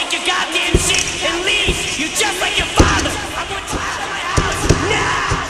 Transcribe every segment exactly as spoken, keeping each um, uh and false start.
pack your goddamn shit and leave. You just like your father. I want you out of my house now.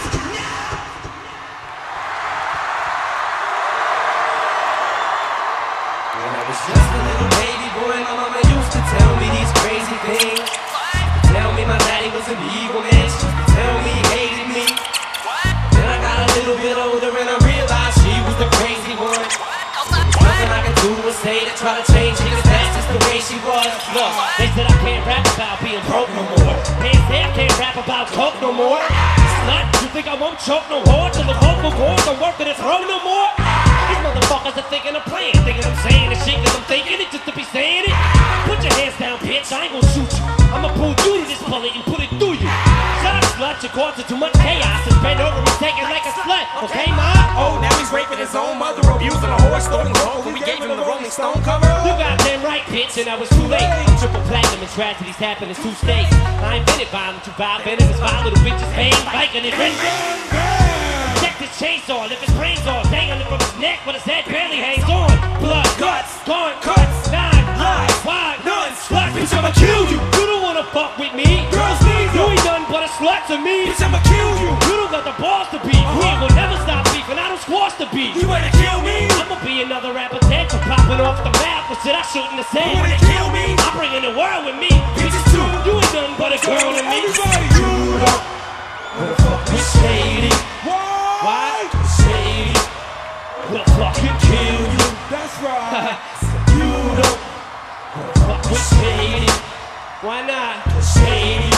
When I was just a little baby boy, my mama used to tell me these crazy things. Tell me my daddy was an evil man. She used to tell me he hated me. Then I got a little bit older and I realized she was the crazy one. Nothing I can do or say to try to change it, 'cause that's just the way she was. Look, they said I can't rap about being broke no more. They say I can't rap about coke no more. Slut, you think I won't choke no more till the vocal cords don't work in his throat no more? These motherfuckers are thinking of playing, thinking I'm saying this shit 'cause I'm thinking it just to be saying it. Put your hands down, bitch, I ain't gonna shoot you. I'ma pull you to this bullet and put it through you. Shut up, slut, you're causing too much chaos and bend over and take it like a slut, okay, ma? Oh, now he's raping his own mother, abusing a horse, stolen gold. We gave him the Rolling Stone cover. You goddamn right, bitch, and I was too late. I'm triple platinum and tragedies happen in two states. I invented violence, you vile venomous, vile little bitches, bang, biking and renting. Check this chainsaw, lift his brains off, dangling from his neck, but his head barely hangs on. Blood, guts, gone, cuts, nine, lies, wide, none, slut, bitch, I'ma kill you. You don't wanna fuck with me. Girls need You ain't nothing but a slut to me. Bitch, I'ma kill you. You don't got the balls to beat. We ain't gonna never stop beefing, I don't squash the beat. You wanna kill me? I'ma be another rapper dead for popping off the mouth, but shit I shouldn't have said. You wanna kill me? I'm bringing the world with me. Bitches too. You ain't nothing but a girl to me. Everybody, you don't Wanna fuck with Shady? Why? Shady will fucking kill you. That's right. You don't wanna fuck with Shady. Why not? Shady